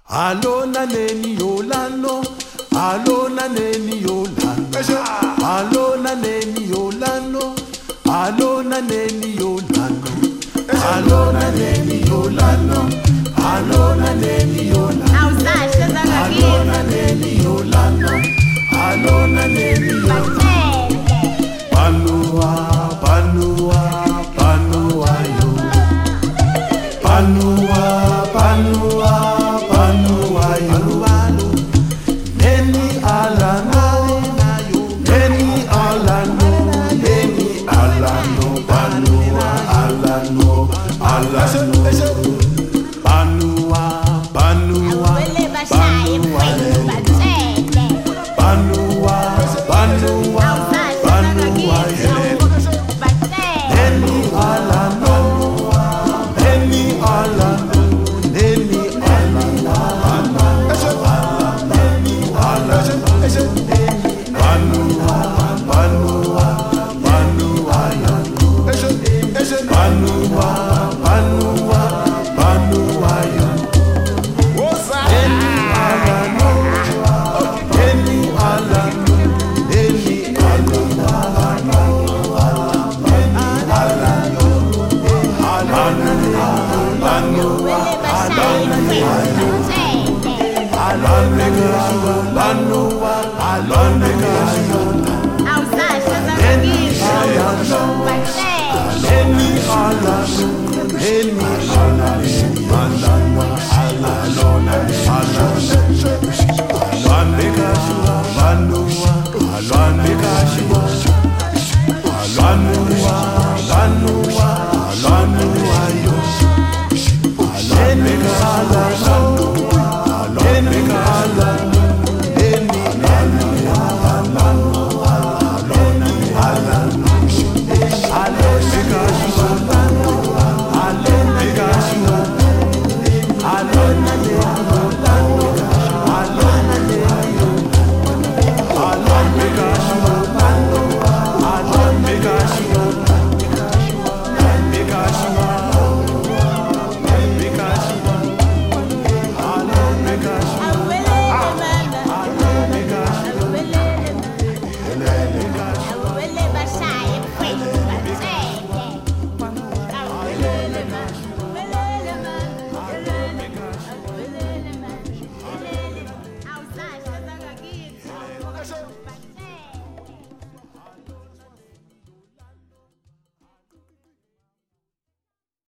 Alona neni yolano, alona neni yolano, alona neni yolano, alona neni yolano, alona neni yolano, alona neni yolano, alona neni yolano, alona neni yolano. Panua, panua, panua yo. Panua, panua. Any